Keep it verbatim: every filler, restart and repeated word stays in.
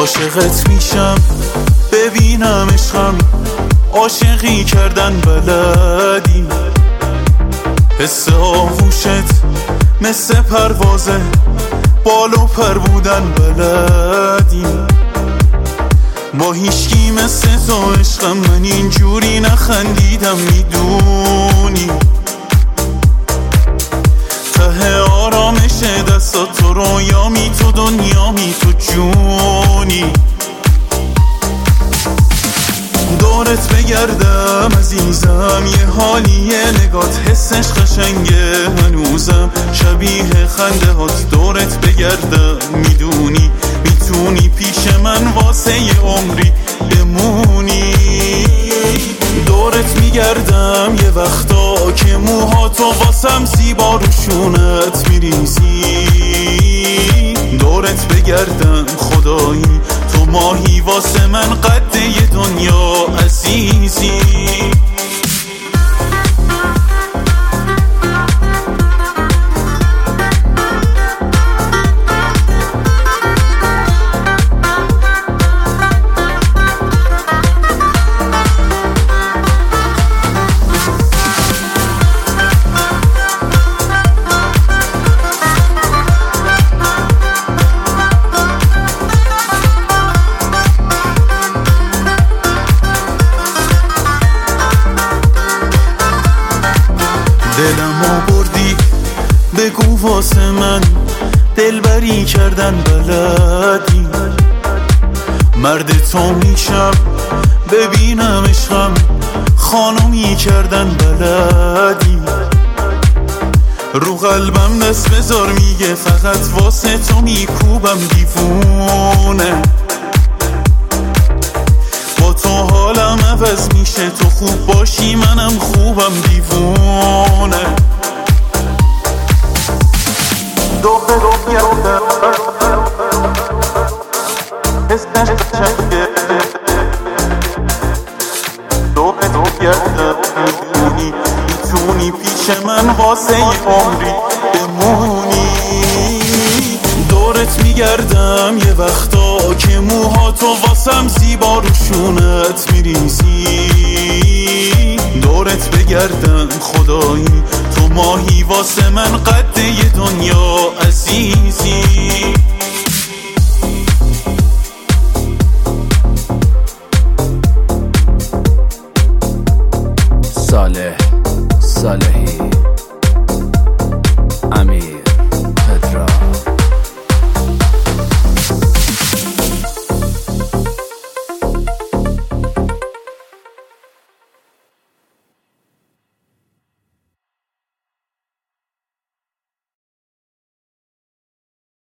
عاشقت میشم ببینم عشقم، عاشقی کردن بلدی، حس آغوشت مثل پروازه، بال و پر بودن بلدی. با هیچکی مثل تو عشقم من اینجوری نخندیدم، میدونی ته آرامش دستات تو رویامی، تو دنیامی، تو جونی. دورت بگردم عزیزم، یه حالیه نگات، حسش قشنگه هنوزم، شبیه خنده هات. دورت بگردم میدونی میتونی پیش من واسه یه عمری بمونی. دورت میگردم یه وقتا که موهاتو واسم زیبا روشونت میریزی. دورت بگردم خدایی تو ماهی واسه من قد یه دنیا عزیزی. دلمو بردی بگو واسه من، دلبری کردن بلدی، مرد تو میشم ببینم عشقم، خانومی کردن بلدی. رو قلبم دست بذار میگه فقط واسه تو میکوبم دیوونه. با تو حالم عوض میشه، تو خوب باشی منم خوبم دیوونه. دوخه دوخه حسنش قشنگه، دوخه دوخه میدونی میتونی پیش من واسه یه عمری بمونی. دورت میگردم یه وقتا که موهاتو واسم زیبا روشونت میریزی. دورت بگردم خدایی تو ماهی واسه من قد یه دنیا عزیزی. صالح صالحی امیر